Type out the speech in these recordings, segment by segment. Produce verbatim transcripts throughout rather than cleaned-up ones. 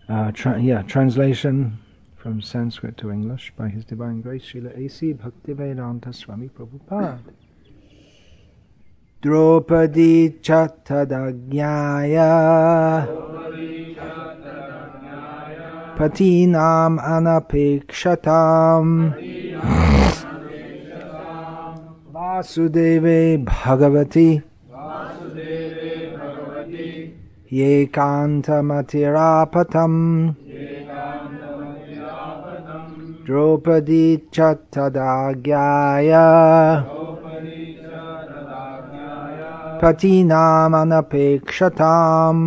Uh, tra- yeah, translation from Sanskrit to English by His Divine Grace Srila A C Bhaktivedanta Swami Prabhupada. Draupadi Chattadagyaya Patinam Anapekshatam Vasudeve Bhagavati Yekantamatirapatam Draupadi Chattadagyaya Patinam Anapekshatam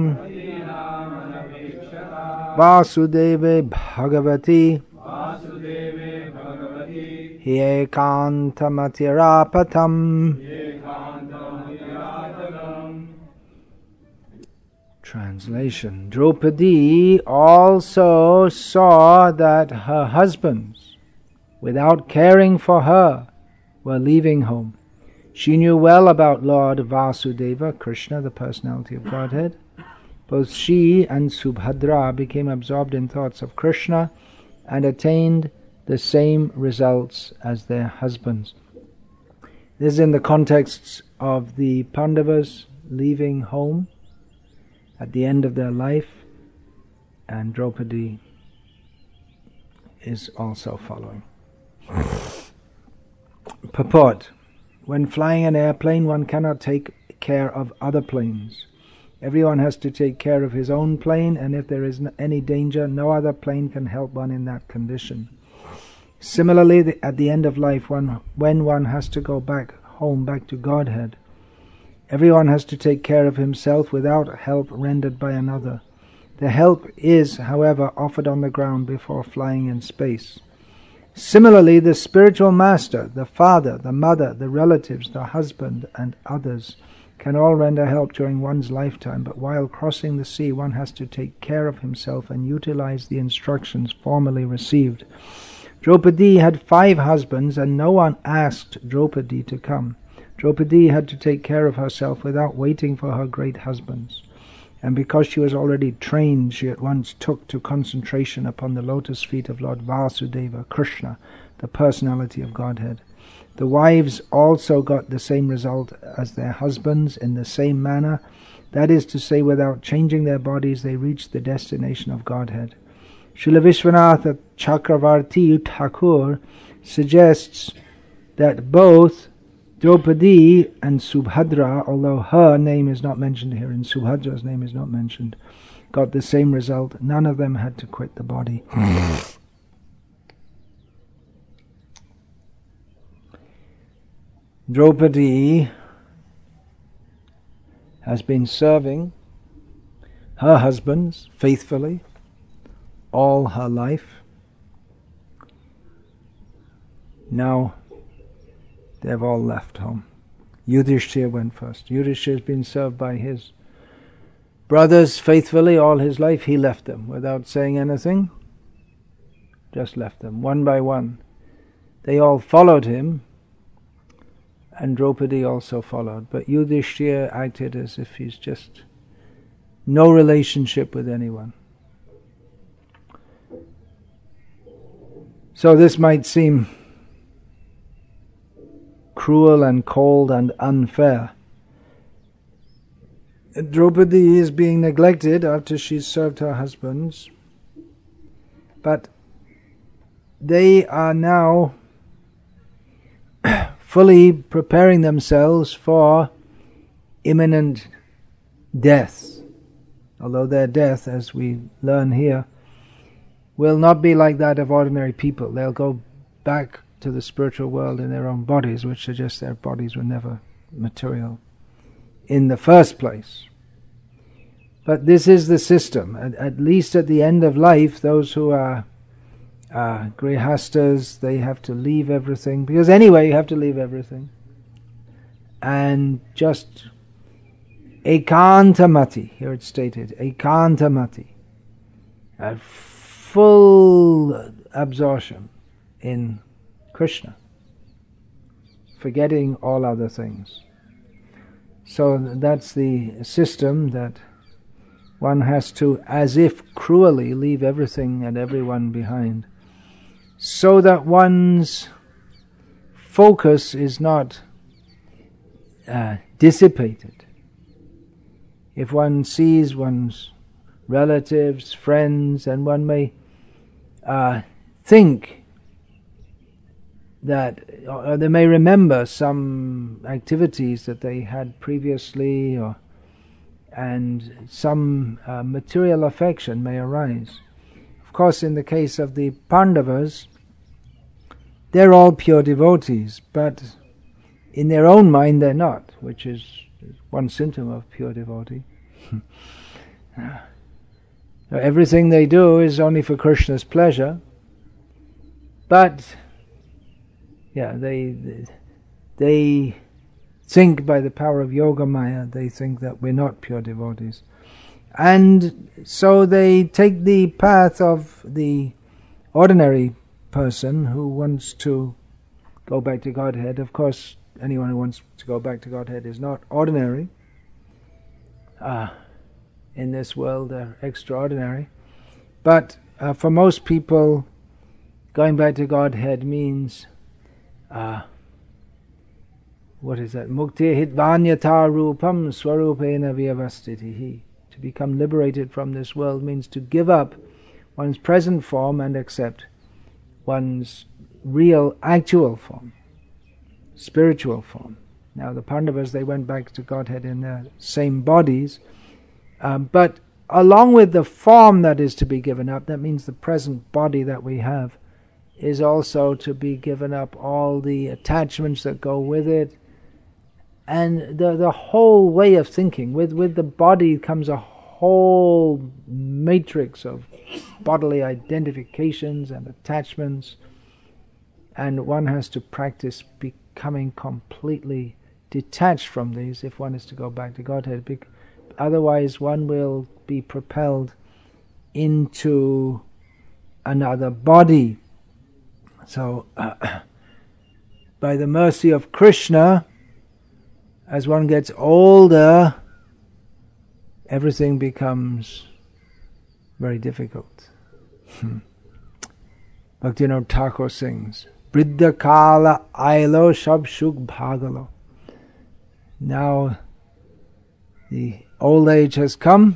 Vasudeve Bhagavati Yekantamatirapatam. Translation. Draupadi also saw that her husbands, without caring for her, were leaving home. She knew well about Lord Vasudeva, Krishna, the personality of Godhead. Both she and Subhadra became absorbed in thoughts of Krishna and attained the same results as their husbands. This is in the context of the Pandavas leaving home at the end of their life, and Draupadi is also following. Purport. When flying an airplane, one cannot take care of other planes. Everyone has to take care of his own plane, and if there is any danger, no other plane can help one in that condition. Similarly, the, at the end of life, one, when one has to go back home, back to Godhead, everyone has to take care of himself without help rendered by another. The help is, however, offered on the ground before flying in space. Similarly, the spiritual master, the father, the mother, the relatives, the husband, and others can all render help during one's lifetime, but while crossing the sea, one has to take care of himself and utilize the instructions formerly received. Draupadi had five husbands, and no one asked Draupadi to come. Draupadi had to take care of herself without waiting for her great husbands. And because she was already trained, she at once took to concentration upon the lotus feet of Lord Vasudeva, Krishna, the personality of Godhead. The wives also got the same result as their husbands in the same manner. That is to say, without changing their bodies, they reached the destination of Godhead. Srila Vishwanatha Chakravarti Thakur suggests that both Draupadi and Subhadra, although her name is not mentioned here and Subhadra's name is not mentioned, got the same result. None of them had to quit the body. Draupadi has been serving her husbands faithfully all her life. Now they've all left home. Yudhishthira went first. Yudhishthira has been served by his brothers faithfully all his life. He left them without saying anything. Just left them one by one. They all followed him, and Draupadi also followed. But Yudhishthira acted as if he's just no relationship with anyone. So this might seem cruel and cold and unfair. Draupadi is being neglected after she's served her husbands, but they are now fully preparing themselves for imminent death, although their death, as we learn here, will not be like that of ordinary people. They'll go back to the spiritual world in their own bodies, which suggests their bodies were never material in the first place. But this is the system. At, at least at the end of life, those who are uh, grihastas, they have to leave everything, because anyway you have to leave everything, and just ekantamati, here it's stated, ekantamati, a full absorption in Krishna, forgetting all other things. So that's the system that one has to, as if cruelly, leave everything and everyone behind, so that one's focus is not uh, dissipated. If one sees one's relatives, friends, and one may uh, think that, or they may remember some activities that they had previously, or and some uh, material affection may arise. Of course, in the case of the Pandavas, they're all pure devotees, but in their own mind they're not, which is one symptom of pure devotee. Everything they do is only for Krishna's pleasure, but yeah, they they think by the power of Yoga Maya, they think that we're not pure devotees. And so they take the path of the ordinary person who wants to go back to Godhead. Of course, anyone who wants to go back to Godhead is not ordinary. Uh, in this world, they're extraordinary. But uh, for most people, going back to Godhead means uh, what is that? Mukti hitvanyata rupam swarupena vyavastitihi. To become liberated from this world means to give up one's present form and accept one's real, actual form, spiritual form. Now the Pandavas, they went back to Godhead in their same bodies, um, but along with the form that is to be given up, that means the present body that we have, is also to be given up all the attachments that go with it, and the the whole way of thinking. With with the body comes a whole matrix of bodily identifications and attachments, and one has to practice becoming completely detached from these if one is to go back to Godhead. Bec- otherwise one will be propelled into another body. So uh, by the mercy of Krishna, as one gets older, everything becomes very difficult. Hmm. Bhaktivinoda Thakur sings, Vriddha Kala Ailo Shab Shuk Bhagalo. Now the old age has come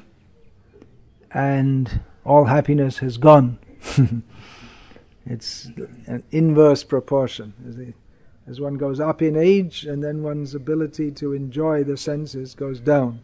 and all happiness has gone. It's an inverse proportion. As, the, as one goes up in age, and then one's ability to enjoy the senses goes down.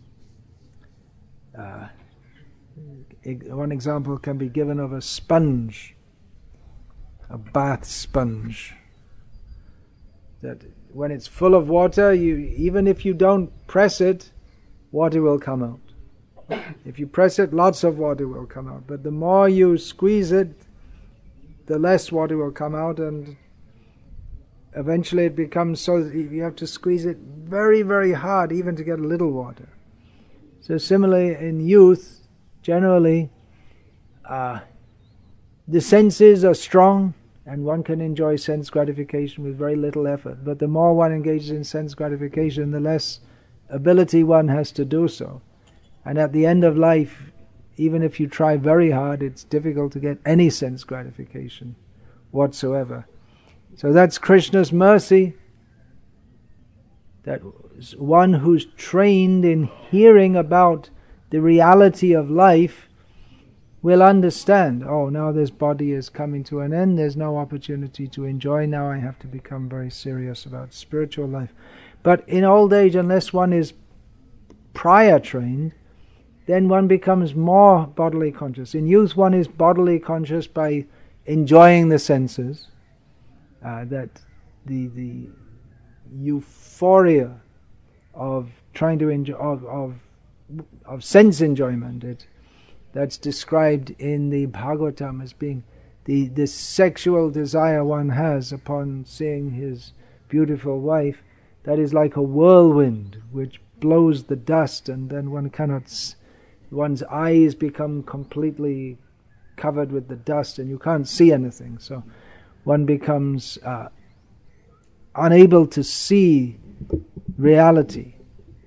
Uh, one example can be given of a sponge, a bath sponge, that when it's full of water, you even if you don't press it, water will come out. If you press it, lots of water will come out. But the more you squeeze it, the less water will come out, and eventually it becomes so that you have to squeeze it very, very hard even to get a little water. So similarly in youth, generally, uh, the senses are strong and one can enjoy sense gratification with very little effort. But the more one engages in sense gratification, the less ability one has to do so. And at the end of life, even if you try very hard, it's difficult to get any sense gratification whatsoever. So that's Krishna's mercy, that one who's trained in hearing about the reality of life will understand, oh, now this body is coming to an end, there's no opportunity to enjoy, now I have to become very serious about spiritual life. But in old age, unless one is prior trained, then one becomes more bodily conscious. In youth, one is bodily conscious by enjoying the senses, uh, that the the euphoria of trying to enjoy of of, of sense enjoyment. It that's described in the Bhagavatam as being the the sexual desire one has upon seeing his beautiful wife. That is like a whirlwind which blows the dust, and then one cannot. One's eyes become completely covered with the dust and you can't see anything. So one becomes uh, unable to see reality.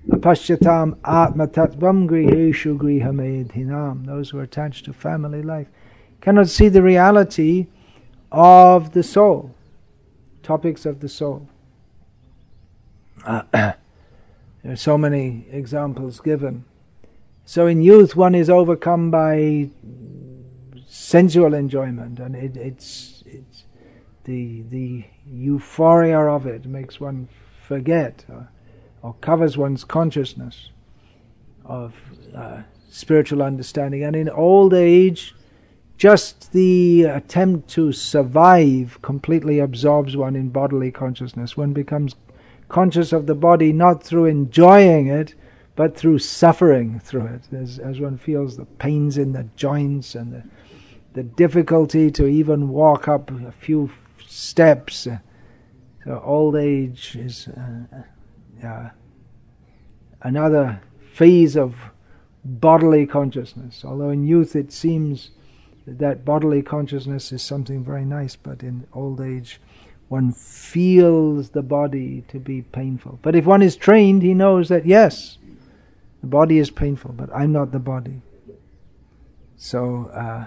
Apashyatam atma tattvam griheshu grihamedhinam. Those who are attached to family life cannot see the reality of the soul, topics of the soul. Uh, there are so many examples given. So in youth one is overcome by sensual enjoyment, and it, it's it's the the euphoria of it makes one forget or, or covers one's consciousness of uh, spiritual understanding. And in old age, just the attempt to survive completely absorbs one in bodily consciousness. One becomes conscious of the body not through enjoying it, but through suffering through it, as, as one feels the pains in the joints and the, the difficulty to even walk up a few steps. So old age is uh, uh, another phase of bodily consciousness. Although in youth it seems that bodily consciousness is something very nice, but in old age one feels the body to be painful. But if one is trained, he knows that yes, the body is painful, but I'm not the body. So uh,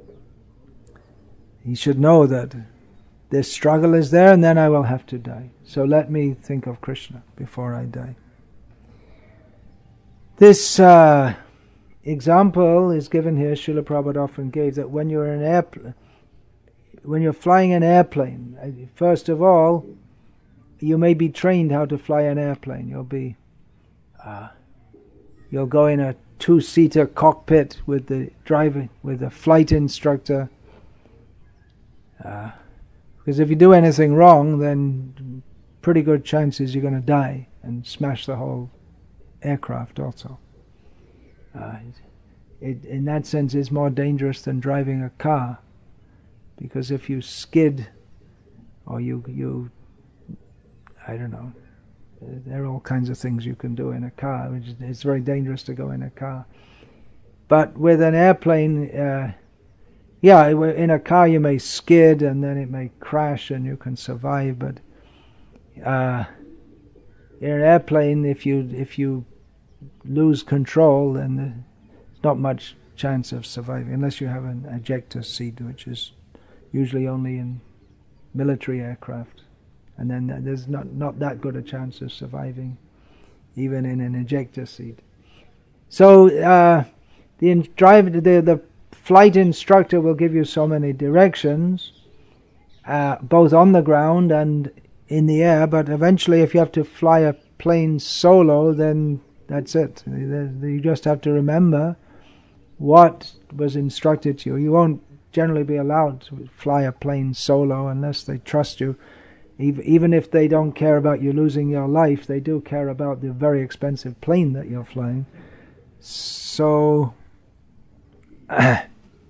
he should know that this struggle is there, and then I will have to die. So let me think of Krishna before I die. This uh, example is given here. Srila Prabhupada often gave that when you're in an airplane, when you're flying an airplane, first of all, you may be trained how to fly an airplane. You'll be, uh, you'll go in a two-seater cockpit with the driver, with a flight instructor. Uh, because if you do anything wrong, then pretty good chances you're going to die and smash the whole aircraft also. Uh, it, in that sense, it's more dangerous than driving a car. Because if you skid, or you, you, I don't know, there are all kinds of things you can do in a car, which is, it's very dangerous to go in a car. But with an airplane, uh, yeah, in a car you may skid and then it may crash and you can survive, but uh, in an airplane, if you if you lose control, then there's not much chance of surviving, unless you have an ejector seat, which is usually only in military aircraft, and then there's not, not that good a chance of surviving even in an ejector seat. So uh, the driver, the, the flight instructor will give you so many directions, uh, both on the ground and in the air, but eventually if you have to fly a plane solo, then that's it. You just have to remember what was instructed to you. You won't generally be allowed to fly a plane solo unless they trust you. Even if they don't care about you losing your life, they do care about the very expensive plane that you're flying. So, uh,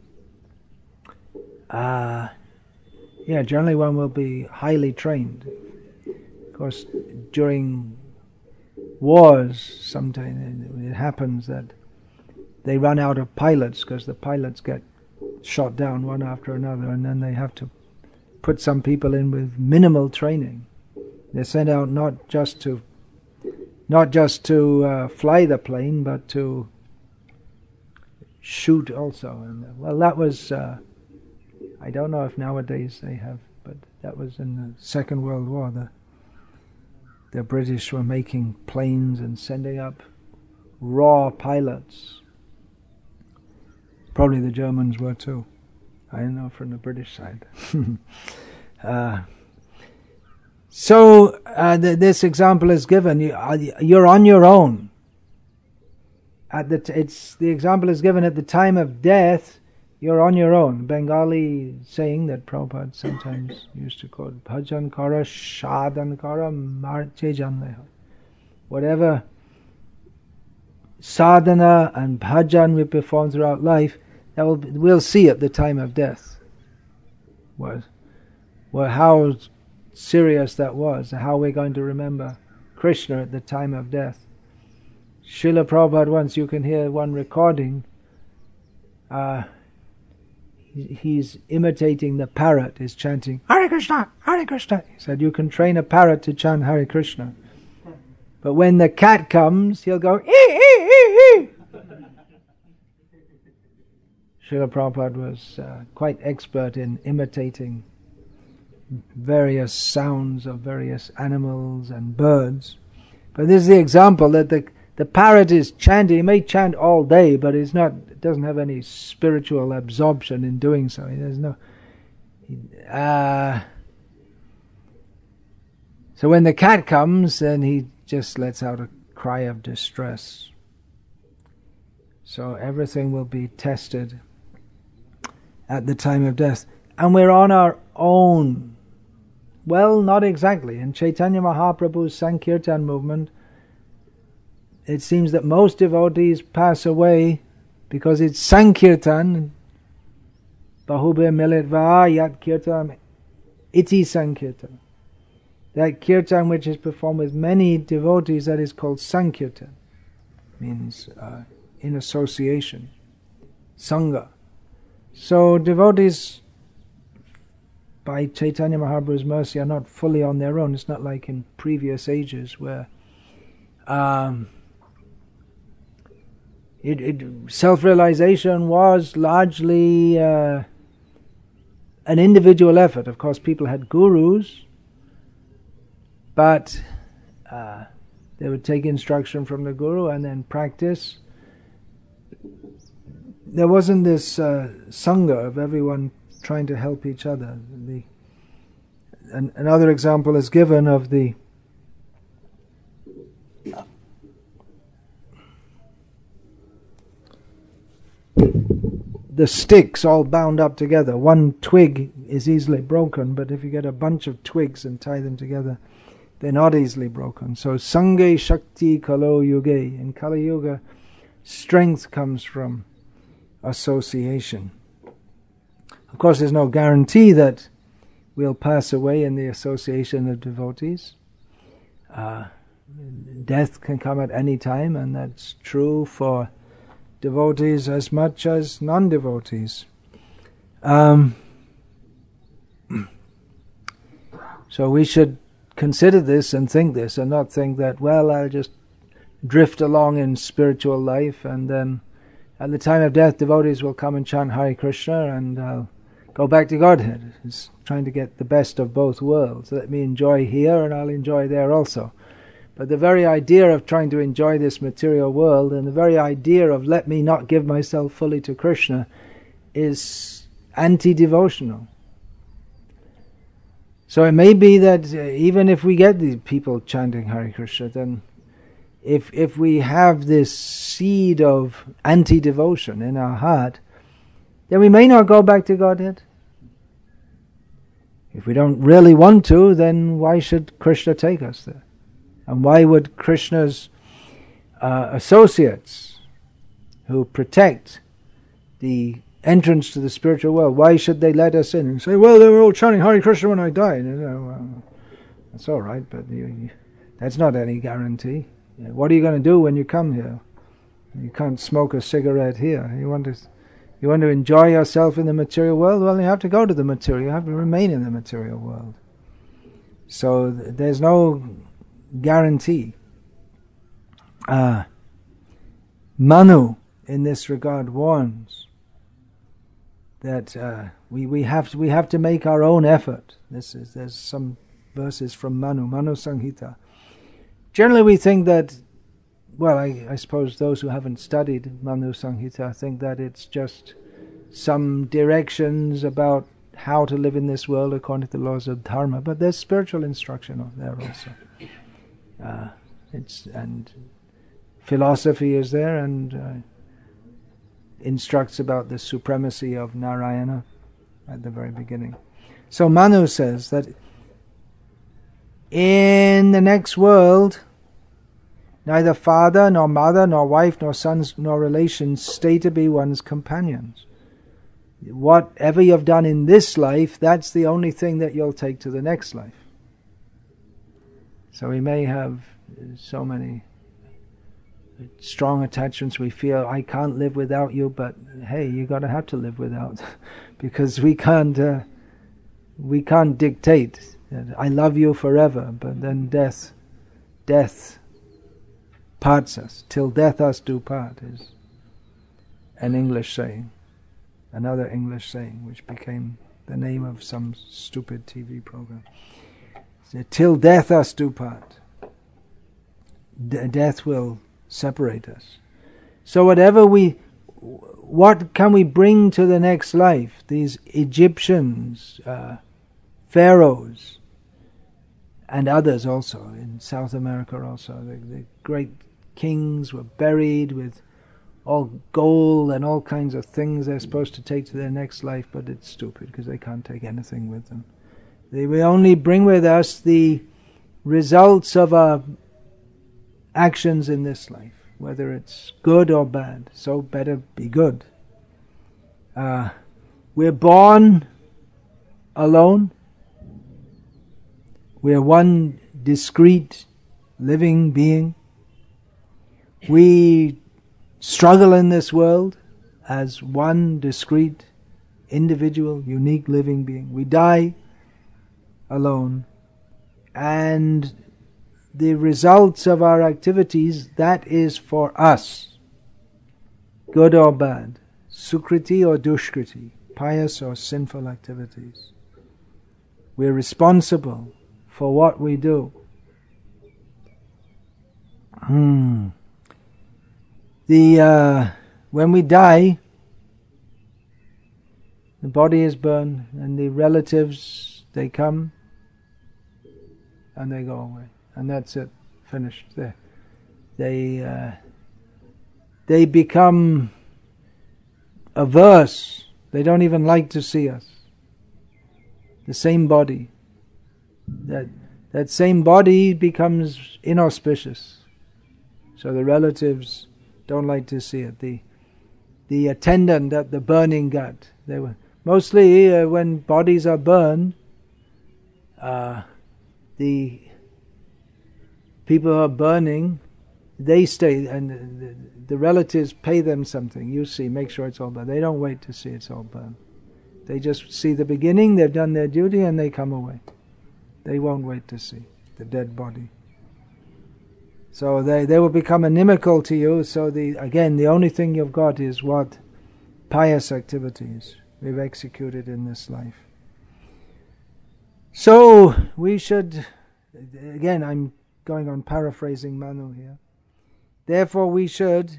uh, yeah, generally one will be highly trained. Of course, during wars, sometimes it happens that they run out of pilots because the pilots get shot down one after another, and then they have to put some people in with minimal training. They're sent out not just to not just to uh, fly the plane, but to shoot also. And uh, well, that was uh, I don't know if nowadays they have, but that was in the Second World War. The the British were making planes and sending up raw pilots. Probably the Germans were too. I don't know from the British side. uh, so uh, th- this example is given. You, uh, you're on your own. At the t- it's the example is given at the time of death. You're on your own. Bengali saying that Prabhupada sometimes used to quote, "Bhajan kara, sadhan kara, marche janleha." Whatever sadhana and bhajan we perform throughout life, that will be, we'll see at the time of death. Was, well, how serious that was, how we're going to remember Krishna at the time of death. Srila Prabhupada, once you can hear one recording, uh, he, he's imitating the parrot, is chanting, Hare Krishna, Hare Krishna. He said, you can train a parrot to chant Hare Krishna. But when the cat comes, he'll go, ee, ee, ee, ee. Srila Prabhupada was uh, quite expert in imitating various sounds of various animals and birds. But this is the example that the the parrot is chanting. He may chant all day, but it's not. It doesn't have any spiritual absorption in doing so. There's no. Uh, so when the cat comes, then he just lets out a cry of distress. So everything will be tested at the time of death, and we're on our own. Well, not exactly. In Chaitanya Mahaprabhu's Sankirtan movement, it seems that most devotees pass away because it's Sankirtan, Bahubhe Militva Yat Kirtan Iti Sankirtan. That kirtan which is performed with many devotees, that is called Sankirtan. Means uh, in association. Sangha. So devotees, by Chaitanya Mahaprabhu's mercy, are not fully on their own. It's not like in previous ages where um, it, it, self-realization was largely uh, an individual effort. Of course, people had gurus, but uh, they would take instruction from the guru and then practice. There wasn't this uh, sangha of everyone trying to help each other. The, an, another example is given of the the sticks all bound up together. One twig is easily broken, but if you get a bunch of twigs and tie them together, they're not easily broken. So Sange Shakti Kalo Yuge. In Kali Yuga, strength comes from association. Of course, there's no guarantee that we'll pass away in the association of devotees. Uh, death can come at any time, and that's true for devotees as much as non-devotees. Um, so we should consider this and think this, and not think that, well, I'll just drift along in spiritual life, and then at the time of death, devotees will come and chant Hare Krishna, and I'll go back to Godhead. It's trying to get the best of both worlds. Let me enjoy here, and I'll enjoy there also. But the very idea of trying to enjoy this material world, and the very idea of let me not give myself fully to Krishna, is anti-devotional. So it may be that uh, even if we get these people chanting Hare Krishna, then if if we have this seed of anti-devotion in our heart, then we may not go back to Godhead. If we don't really want to, then why should Krishna take us there? And why would Krishna's uh, associates who protect the entrance to the spiritual world, why should they let us in and say, well, they were all chanting Hare Krishna when I died? You know, well, that's all right, but you, you, that's not any guarantee. You know, what are you going to do when you come here? You can't smoke a cigarette here. You want to, you want to enjoy yourself in the material world? Well, you have to go to the material. You have to remain in the material world. So th- there's no guarantee. Uh, Manu, in this regard, warns that uh, we we have to, we have to make our own effort. This is there's some verses from Manu, Manu Sanghita. Generally, we think that, well, I, I suppose those who haven't studied Manu Sanghita think that it's just some directions about how to live in this world according to the laws of dharma, but there's spiritual instruction there also. Uh, it's and philosophy is there, and uh, instructs about the supremacy of Narayana at the very beginning. So Manu says that in the next world, neither father, nor mother, nor wife, nor sons, nor relations stay to be one's companions. Whatever you've done in this life, that's the only thing that you'll take to the next life. So we may have so many strong attachments. We feel, I can't live without you, but hey, you're going to have to live without, because we can't uh, we can't dictate that I love you forever, but then death death parts us. Till death us do part is an English saying, another English saying, which became the name of some stupid T V program. So, till death us do part. D- death will separate us. So whatever we, what can we bring to the next life? These Egyptians, uh, pharaohs, and others also, in South America also, the, the great kings were buried with all gold and all kinds of things they're supposed to take to their next life, but it's stupid because they can't take anything with them. They will only bring with us the results of our actions in this life, whether it's good or bad. So better be good. Uh, we're born alone. We're one discrete living being. We struggle in this world as one discrete, individual, unique living being. We die alone. And the results of our activities, that is for us. Good or bad. Sukriti or dushkriti. Pious or sinful activities. We're responsible for what we do. Hmm. The uh, when we die, the body is burned, and the relatives, they come and they go away, and that's it, finished. They they uh, they become averse. They don't even like to see us. The same body, that that same body becomes inauspicious. So the relatives don't like to see it. The the attendant at the burning gut. They were mostly uh, when bodies are burned. Uh, the people who are burning, they stay, and the, the relatives pay them something. You see, make sure it's all burned. They don't wait to see it's all burned. They just see the beginning. They've done their duty, and they come away. They won't wait to see the dead body. So they, they will become inimical to you. So the again, the only thing you've got is what? Pious activities we've executed in this life. So we should, again, I'm going on paraphrasing Manu here. Therefore we should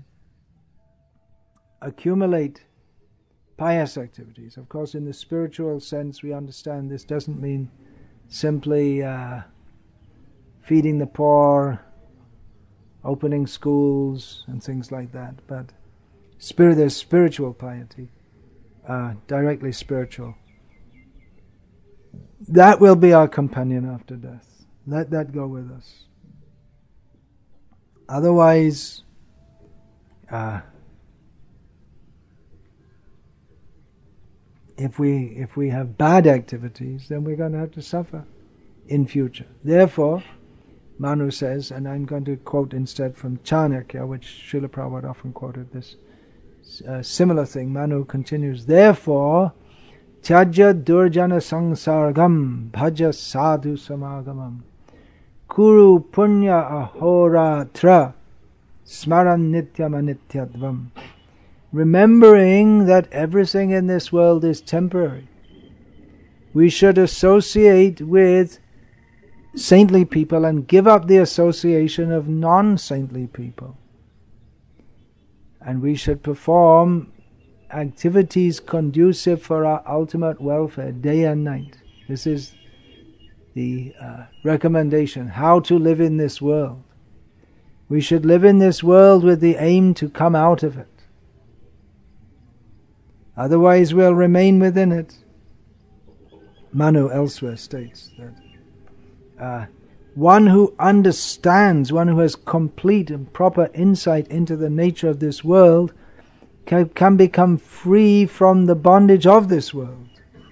accumulate pious activities. Of course, in the spiritual sense, we understand this doesn't mean simply uh, feeding the poor, opening schools and things like that, but spirit, there's spiritual piety, uh, directly spiritual. That will be our companion after death. Let that go with us. Otherwise, uh, if we if we have bad activities, then we're going to have to suffer in future. Therefore, Manu says, and I'm going to quote instead from Chanakya, which Srila Prabhupada often quoted this uh, similar thing. Manu continues, therefore, Tyaja durjana sangsargam bhaja sadhu samagamam kuru punya ahoratra smaran nityam anityadvam. Remembering that everything in this world is temporary, we should associate with saintly people and give up the association of non-saintly people. And we should perform activities conducive for our ultimate welfare day and night. This is the uh, recommendation, how to live in this world. We should live in this world with the aim to come out of it. Otherwise we'll remain within it. Manu elsewhere states that Uh, one who understands, one who has complete and proper insight into the nature of this world can, can become free from the bondage of this world.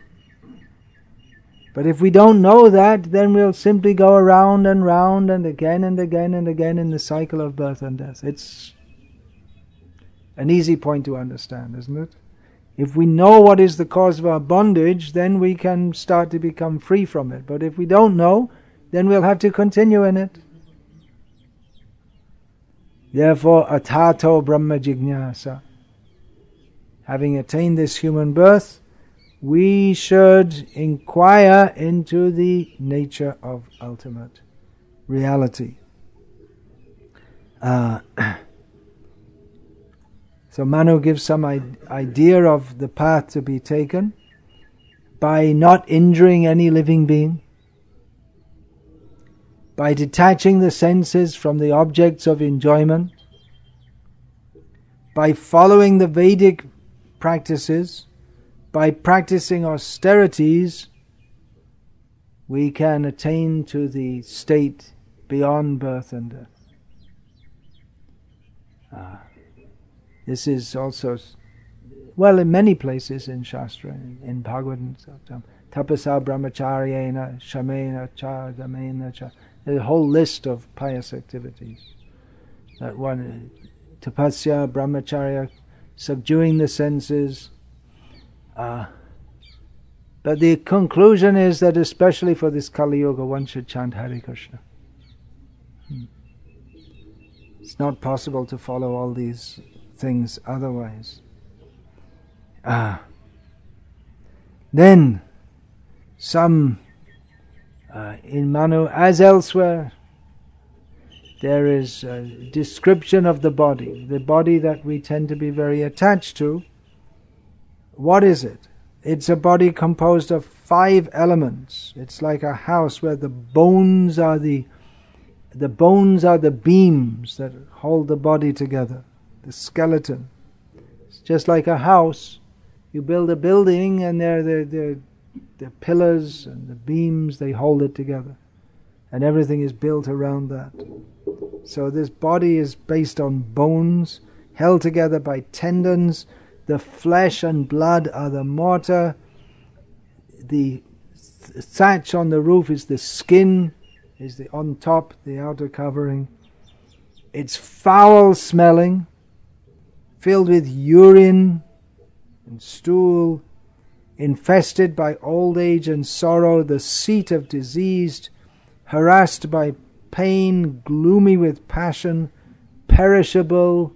But if we don't know that, then we'll simply go around and round and again and again and again in the cycle of birth and death. It's an easy point to understand, isn't it? If we know what is the cause of our bondage, then we can start to become free from it. But if we don't know, then we'll have to continue in it. Therefore, atato brahma jignasa. Having attained this human birth, we should inquire into the nature of ultimate reality. Uh, so Manu gives some idea of the path to be taken by not injuring any living being, by detaching the senses from the objects of enjoyment, by following the Vedic practices, by practicing austerities, we can attain to the state beyond birth and death. Uh, this is also, well, in many places in Shastra, in, in Bhagavatam, tapasa brahmacharyena, shamena cha, damena cha. There's a whole list of pious activities. That one, tapasya, brahmacharya, subduing the senses. Uh, but the conclusion is that especially for this Kali Yuga, one should chant Hare Krishna. Hmm. It's not possible to follow all these things otherwise. Ah. Then, some, uh, in Manu, as elsewhere, there is a description of the body, the body that we tend to be very attached to. What is it? It's a body composed of five elements. It's like a house where the bones are the the bones are the beams that hold the body together, the skeleton. It's just like a house. You build a building and there the the the pillars and the beams, they hold it together. And everything is built around that. So this body is based on bones, held together by tendons. The flesh and blood are the mortar. The thatch on the roof is the skin, is the on top, the outer covering. It's foul smelling, filled with urine and stool, infested by old age and sorrow, the seat of disease, harassed by pain, gloomy with passion, perishable.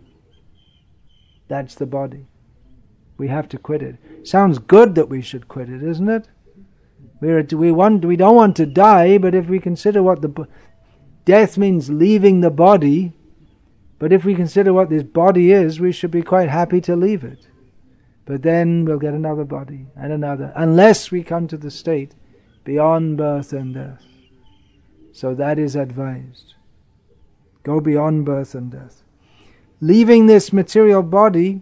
That's the body. We have to quit it. Sounds good that we should quit it, isn't it? We're, we want, we don't want to die, but if we consider what the death means, leaving the body. But if we consider what this body is, we should be quite happy to leave it. But then we'll get another body and another, unless we come to the state beyond birth and death. So that is advised. Go beyond birth and death. Leaving this material body,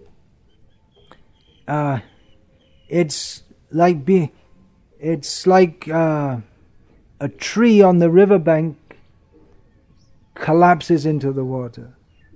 uh, it's like being, it's like uh, a tree on the riverbank collapses into the water,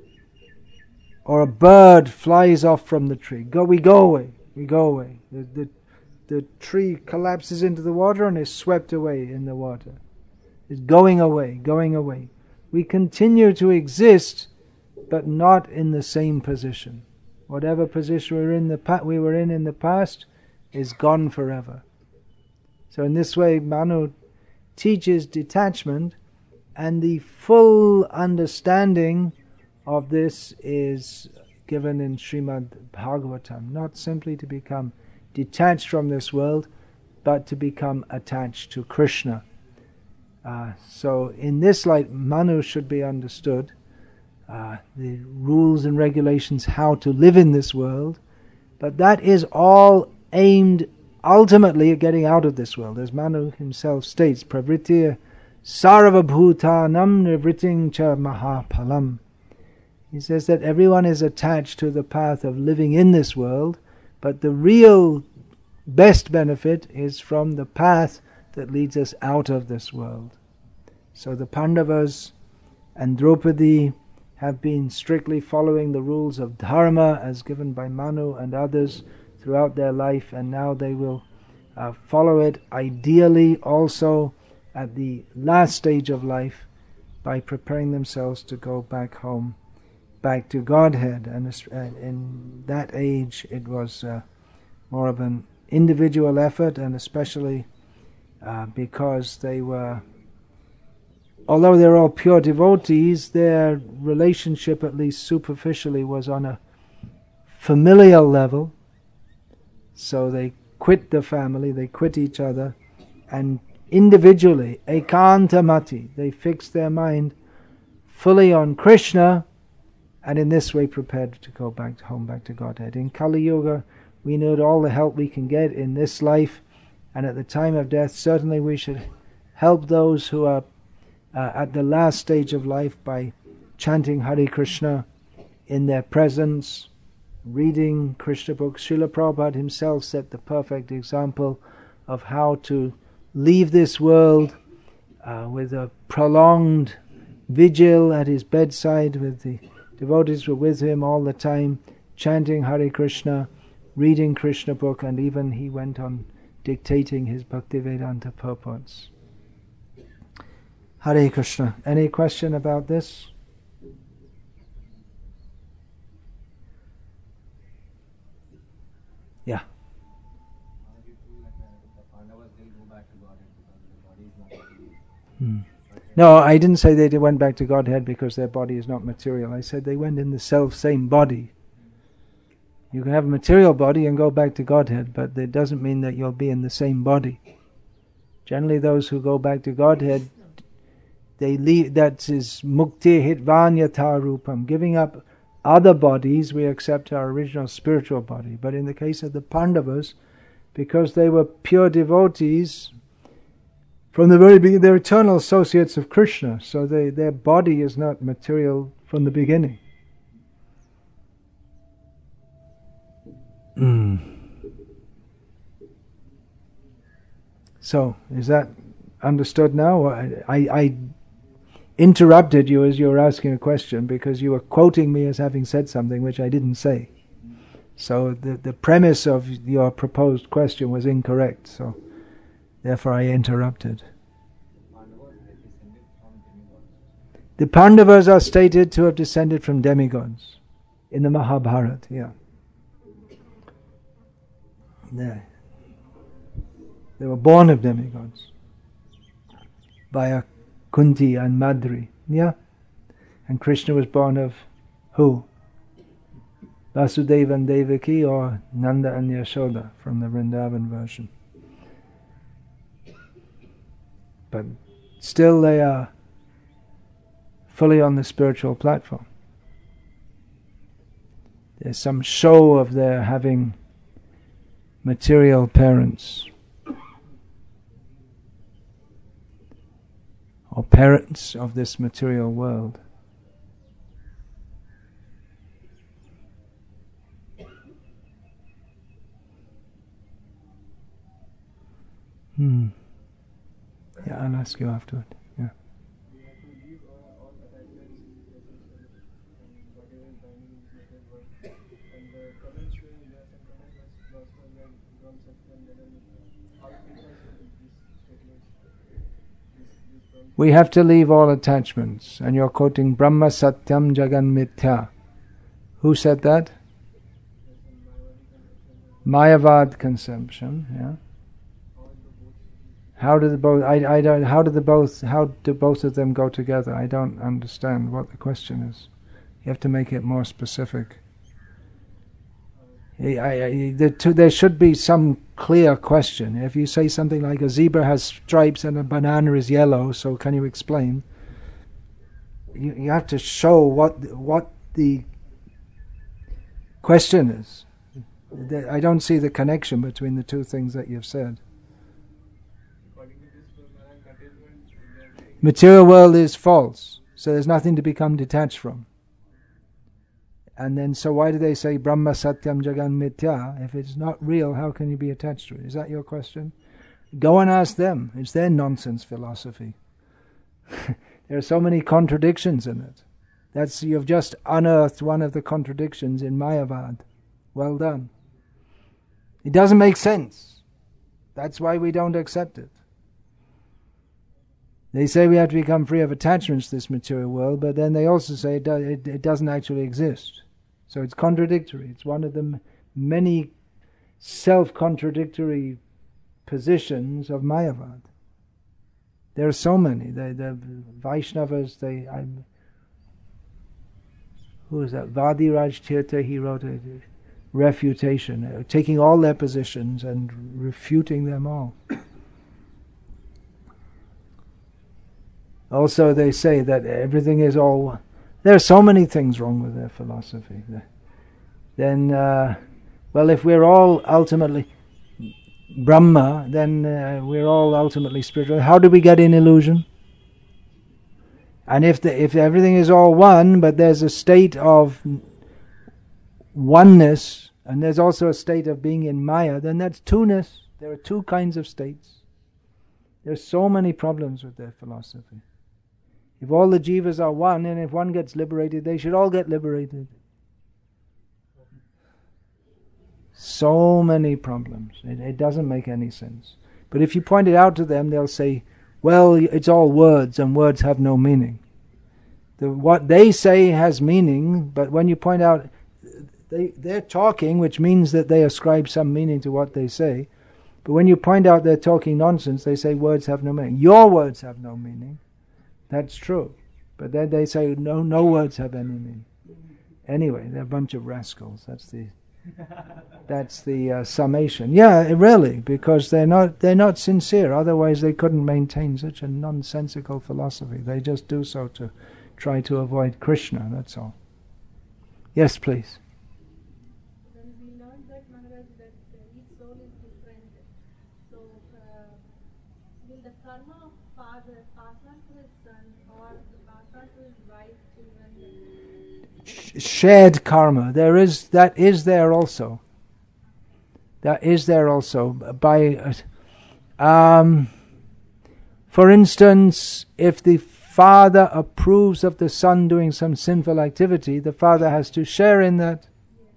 or a bird flies off from the tree. Go, we go away. We go away. The, the the tree collapses into the water and is swept away in the water. It's going away, going away. We continue to exist, but not in the same position. Whatever position we were in the pa- we were in in the past is gone forever. So in this way, Manu teaches detachment, and the full understanding of this is given in Srimad Bhagavatam. Not simply to become detached from this world, but to become attached to Krishna. Uh, so in this light, Manu should be understood. Uh, the rules and regulations how to live in this world, but that is all aimed ultimately at getting out of this world, as Manu himself states, pravritya sarvabhutanam nivriting cha mahapalam. He says that everyone is attached to the path of living in this world, but the real best benefit is from the path that leads us out of this world. So the Pandavas and Draupadi have been strictly following the rules of dharma as given by Manu and others throughout their life, and now they will uh, follow it ideally also at the last stage of life by preparing themselves to go back home, back to Godhead. And in that age it was uh, more of an individual effort, and especially uh, because they were although they're all pure devotees, their relationship, at least superficially, was on a familial level. So they quit the family, they quit each other, and individually, ekantamati, they fixed their mind fully on Krishna, and in this way prepared to go back home, back to Godhead. In Kali Yuga, we need all the help we can get in this life, and at the time of death, certainly we should help those who are uh, at the last stage of life by chanting Hare Krishna in their presence, reading Krishna books. Srila Prabhupada himself set the perfect example of how to leave this world uh, with a prolonged vigil at his bedside, with the devotees were with him all the time, chanting Hare Krishna, reading Krishna book, and even he went on dictating his Bhaktivedanta purports. Hare Krishna. Any question about this? Yeah. Hmm. No, I didn't say they went back to Godhead because their body is not material. I said they went in the self-same body. You can have a material body and go back to Godhead, but it doesn't mean that you'll be in the same body. Generally, those who go back to Godhead, they leave. That is mukti hitvanyata rupam. Giving up other bodies, we accept our original spiritual body. But in the case of the Pandavas, because they were pure devotees, from the very beginning, they're eternal associates of Krishna, so they, their body is not material from the beginning. Mm. So, is that understood now? I, I, I interrupted you as you were asking a question because you were quoting me as having said something which I didn't say. So the, the premise of your proposed question was incorrect, so therefore I interrupted. The Pandavas are stated to have descended from demigods in the Mahabharata, yeah. They, they were born of demigods via Kunti and Madri, yeah. And Krishna was born of who? Vasudeva and Devaki, or Nanda and Yashoda from the Vrindavan version. But still they are fully on the spiritual platform. There's some show of their having material parents, or parents of this material world. Hmm. Yeah, I'll ask you afterward. Yeah. We have to leave all attachments, and you're quoting Brahma Satyam Jagan Mithya. Who said that? Mayavad conception. Yeah. How do the both? I, I don't. How do the both? How do both of them go together? I don't understand what the question is. You have to make it more specific. I, I, the two, there should be some clear question. If you say something like a zebra has stripes and a banana is yellow, so can you explain? You, you have to show what what the question is. I don't see the connection between the two things that you've said. Material world is false, so there's nothing to become detached from. And then, so why do they say Brahma Satyam Jagan Mithya? If it's not real, how can you be attached to it? Is that your question? Go and ask them. It's their nonsense philosophy. There are so many contradictions in it. That's, you've just unearthed one of the contradictions in Mayavad. Well done. It doesn't make sense. That's why we don't accept it. They say we have to become free of attachments to this material world, but then they also say it, do, it, it doesn't actually exist. So it's contradictory. It's one of the m- many self-contradictory positions of Mayavad. There are so many. The, the Vaishnavas, they... I'm, who is that? Vadiraj Tirtha, he wrote a refutation, uh, taking all their positions and refuting them all. Also, they say that everything is all... There are so many things wrong with their philosophy. Then, uh, well, if we're all ultimately Brahma, then uh, we're all ultimately spiritual. How do we get in illusion? And if the, if everything is all one, but there's a state of oneness, and there's also a state of being in Maya, then that's two-ness. There are two kinds of states. There's so many problems with their philosophy. If all the jivas are one, and if one gets liberated, they should all get liberated. So many problems. It, it doesn't make any sense. But if you point it out to them, they'll say, well, it's all words, and words have no meaning. The, what they say has meaning, but when you point out, they, they're talking, which means that they ascribe some meaning to what they say. But when you point out they're talking nonsense, they say words have no meaning. Your words have no meaning. That's true. But then they say, no, no words have any meaning. Anyway, they're a bunch of rascals. That's the... That's the uh, summation. Yeah, really, because they're not they're not sincere. Otherwise, they couldn't maintain such a nonsensical philosophy. They just do so to try to avoid Krishna. That's all. Yes, please. Then we learned that Maharaj that uh, each soul is different. So, uh, will the karma of father pass on to his son, or pass on to his wife, children? Shared karma. There is that is there also. That is there also by. Uh, um, for instance, if the father approves of the son doing some sinful activity, the father has to share in that.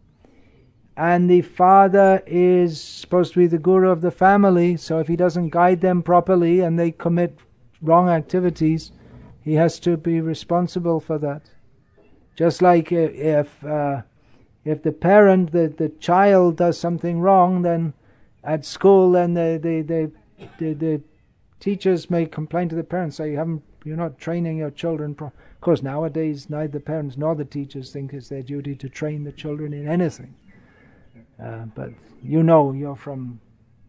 And the father is supposed to be the guru of the family, so if he doesn't guide them properly and they commit wrong activities, he has to be responsible for that. Just like if uh, if the parent, the, the child does something wrong, then at school, then the the, the, the, the teachers may complain to the parents, say, you haven't, you're not training your children. Pro-. Of course, nowadays, neither the parents nor the teachers think it's their duty to train the children in anything. Uh, but you know, you're from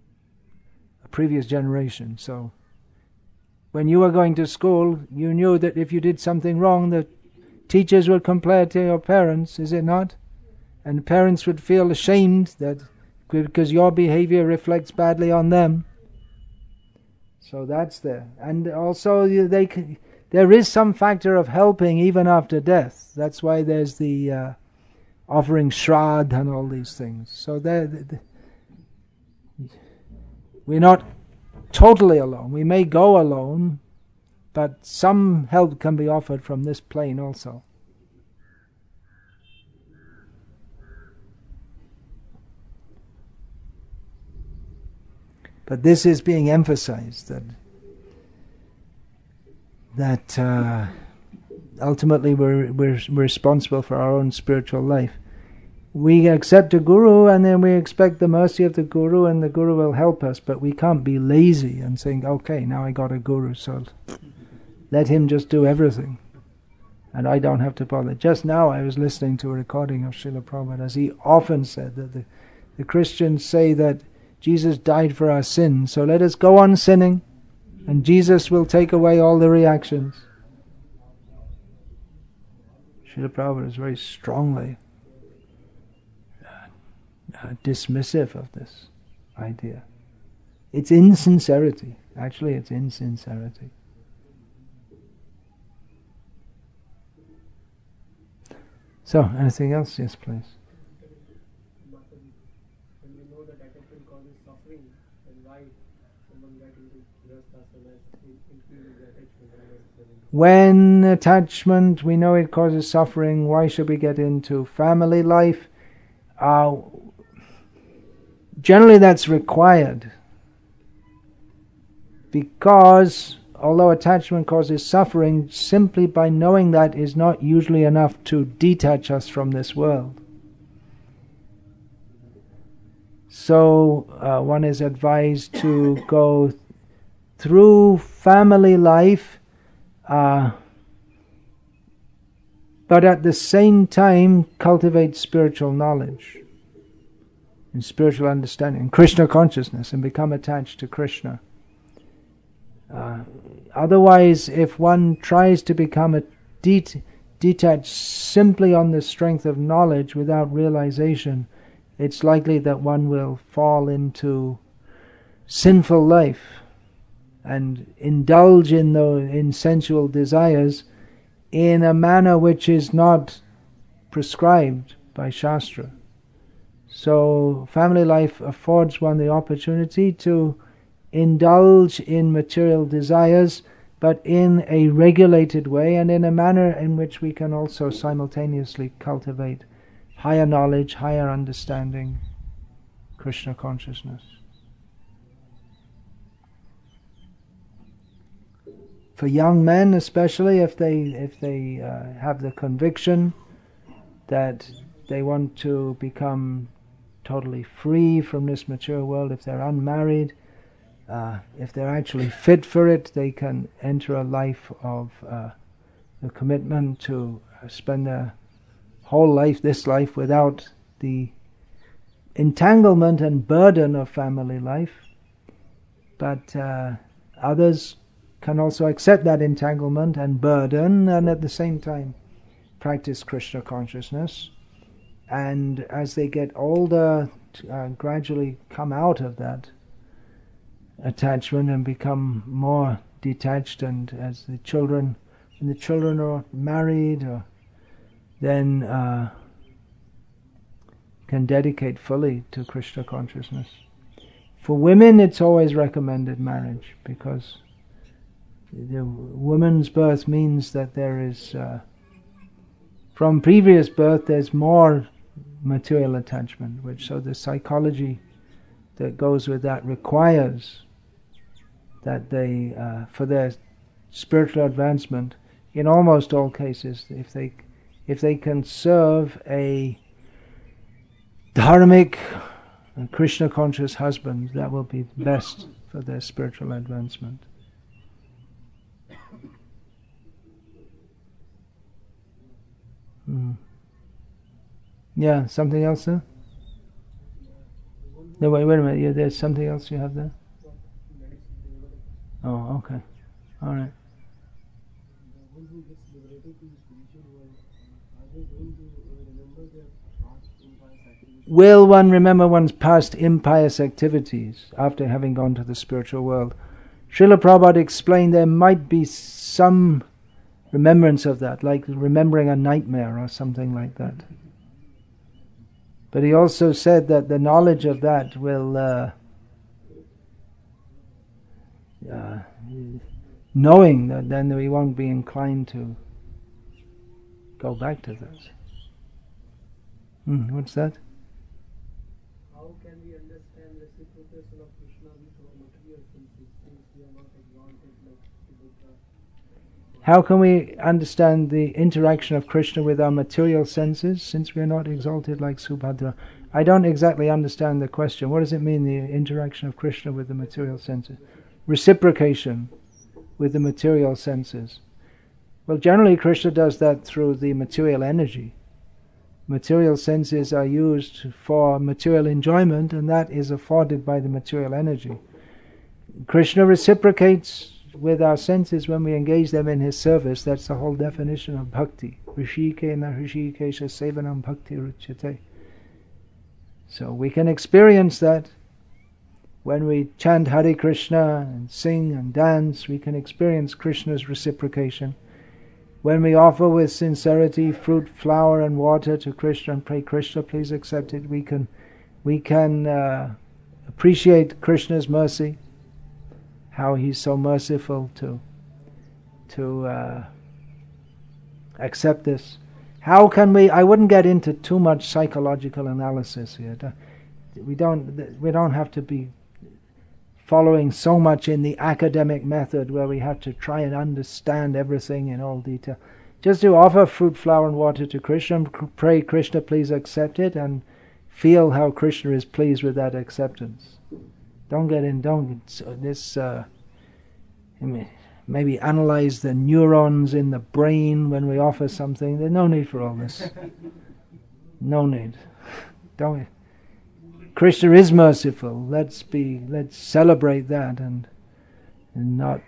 a previous generation, so when you were going to school, you knew that if you did something wrong, the teachers would complain to your parents, is it not? And the parents would feel ashamed that because your behavior reflects badly on them. So that's there. And also they can, there is some factor of helping even after death. That's why there's the uh, offering shraddha and all these things. So the, we're not totally alone. We may go alone, but some help can be offered from this plane also. But this is being emphasized, that that uh, ultimately we're, we're responsible for our own spiritual life. We accept a guru and then we expect the mercy of the guru and the guru will help us, but we can't be lazy and saying, okay, now I got a guru, so let him just do everything. And I don't have to bother. Just now I was listening to a recording of Srila Prabhupada, as he often said that the, the Christians say that Jesus died for our sins, so let us go on sinning, and Jesus will take away all the reactions. Srila Prabhupada is very strongly uh, uh, dismissive of this idea. It's insincerity. Actually, it's insincerity. So, anything else? Yes, please. When attachment, we know it causes suffering, why should we get into family life? Uh, generally that's required, because although attachment causes suffering, simply by knowing that is not usually enough to detach us from this world. So uh, one is advised to go through family life, uh, but at the same time cultivate spiritual knowledge and spiritual understanding, and Krishna consciousness, and become attached to Krishna. Uh, otherwise, if one tries to become a det- detached simply on the strength of knowledge without realization, it's likely that one will fall into sinful life and indulge in the in sensual desires in a manner which is not prescribed by Shastra. So family life affords one the opportunity to indulge in material desires, but in a regulated way and in a manner in which we can also simultaneously cultivate higher knowledge, higher understanding, Krishna consciousness. For young men especially, if they if they uh, have the conviction that they want to become totally free from this material world, if they're unmarried, uh, if they're actually fit for it, they can enter a life of uh, the commitment to spend their whole life, this life, without the entanglement and burden of family life. But uh, others can also accept that entanglement and burden, and at the same time practice Krishna consciousness. And as they get older, uh, gradually come out of that attachment and become more detached. And as the children, when the children are married, or then uh, can dedicate fully to Krishna consciousness. For women, it's always recommended marriage, because the woman's birth means that there is, uh, from previous birth, there's more material attachment, which so the psychology that goes with that requires that they, uh, for their spiritual advancement, in almost all cases, if they if they can serve a dharmic, Krishna conscious husband, that will be best for their spiritual advancement. Hmm. Yeah, something else there? No, wait, wait a minute. Yeah, there's something else you have there? Oh, okay. All right. Will one remember one's past impious activities after having gone to the spiritual world? Srila Prabhupada explained there might be some remembrance of that, like remembering a nightmare or something like that. But he also said that the knowledge of that will, uh, uh, knowing that, then we won't be inclined to go back to that. Hmm, what's that? How can we understand reciprocation of Krishna with our material senses since we are not exalted like Buddha? How can we understand the interaction of Krishna with our material senses, since we are not exalted like Subhadra? I don't exactly understand the question. What does it mean, the interaction of Krishna with the material senses? Reciprocation with the material senses. Well, generally Krishna does that through the material energy. Material senses are used for material enjoyment, and that is afforded by the material energy. Krishna reciprocates with our senses when we engage them in his service. That's the whole definition of bhakti. Rishikena Rishikesha Sevanam Bhakti Ruchyate. So we can experience that when we chant Hare Krishna and sing and dance. We can experience Krishna's reciprocation. When we offer with sincerity fruit, flower and water to Krishna and pray, Krishna please accept it, we can we can uh, appreciate Krishna's mercy, how he's so merciful to to uh, accept this. How can we? I wouldn't get into too much psychological analysis here. We don't we don't have to be following so much in the academic method where we have to try and understand everything in all detail. Just to offer fruit, flower and water to Krishna, pray Krishna please accept it, and feel how Krishna is pleased with that acceptance. Don't get in, don't, this uh, maybe analyze the neurons in the brain when we offer something. There's no need for all this. No need. Don't. Krishna is merciful. Let's be. Let's celebrate that and, and not.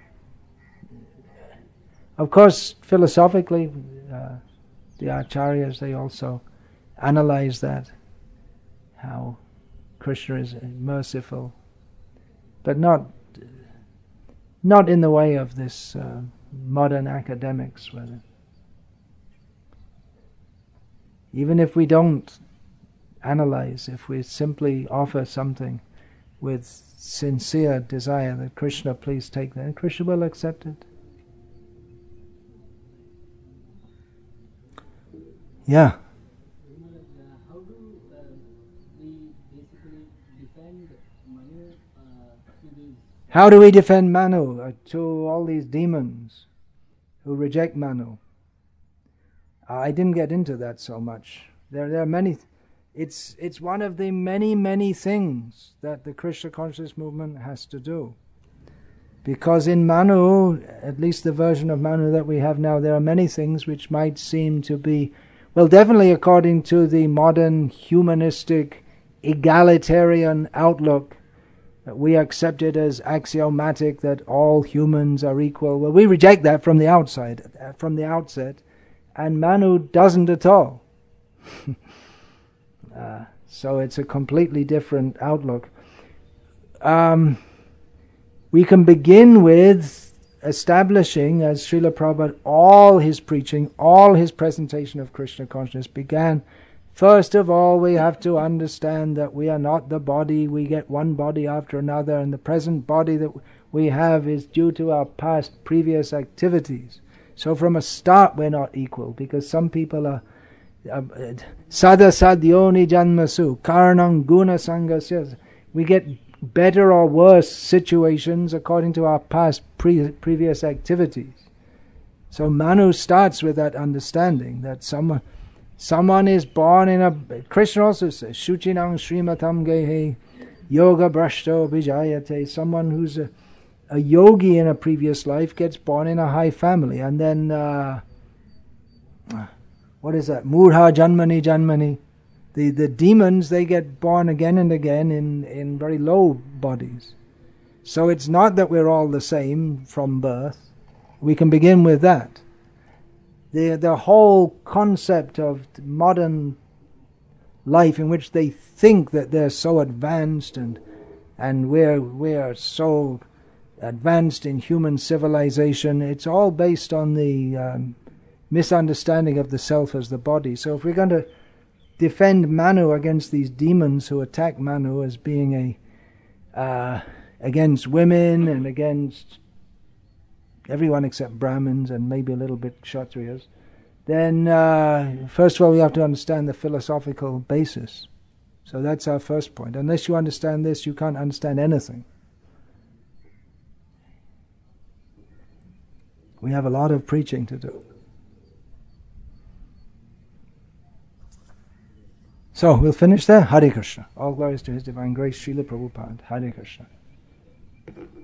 Of course, philosophically, uh, the acharyas, they also analyze that, how Krishna is merciful, but not not in the way of this uh, modern academics. Whether even if we don't analyze, if we simply offer something with sincere desire that Krishna please take that, Krishna will accept it. Yeah. How do uh, we basically defend Manu uh, to these? How do we defend Manu uh, to all these demons who reject Manu? Uh, I didn't get into that so much. There, there are many. Th- it's it's one of the many many things that the Krishna consciousness movement has to do. Because in Manu, at least the version of Manu that we have now, there are many things which might seem to be. Well, definitely according to the modern humanistic, egalitarian outlook, we accept it as axiomatic that all humans are equal. Well, we reject that from the outside, from the outset, and Manu doesn't at all. uh, so it's a completely different outlook. Um, we can begin with establishing, as Srila Prabhupada, all his preaching, all his presentation of Krishna consciousness began. First of all, we have to understand that we are not the body, we get one body after another, and the present body that we have is due to our past, previous activities. So from a start we're not equal, because some people are sada sadyoni janmasu, karanam guna sangasya. We get better or worse situations according to our past pre- previous activities. So Manu starts with that understanding that someone someone is born in a... Krishna also says, Shuchinang Srimatam Gehe Yoga Brashto Vijayate. Someone who's a, a yogi in a previous life gets born in a high family, and then uh, what is that? Murha Janmani Janmani. The the demons, they get born again and again in, in very low bodies. So it's not that we're all the same from birth. We can begin with that. The the whole concept of modern life in which they think that they're so advanced and and we're we're so advanced in human civilization, it's all based on the um, misunderstanding of the self as the body. So if we're going to defend Manu against these demons who attack Manu as being a uh, against women and against everyone except Brahmins and maybe a little bit Kshatriyas, then uh, first of all we have to understand the philosophical basis. So that's our first point. Unless you understand this, you can't understand anything. We have a lot of preaching to do. So, we'll finish there. Hare Krishna. All glories to His Divine Grace, Srila Prabhupada. Hare Krishna.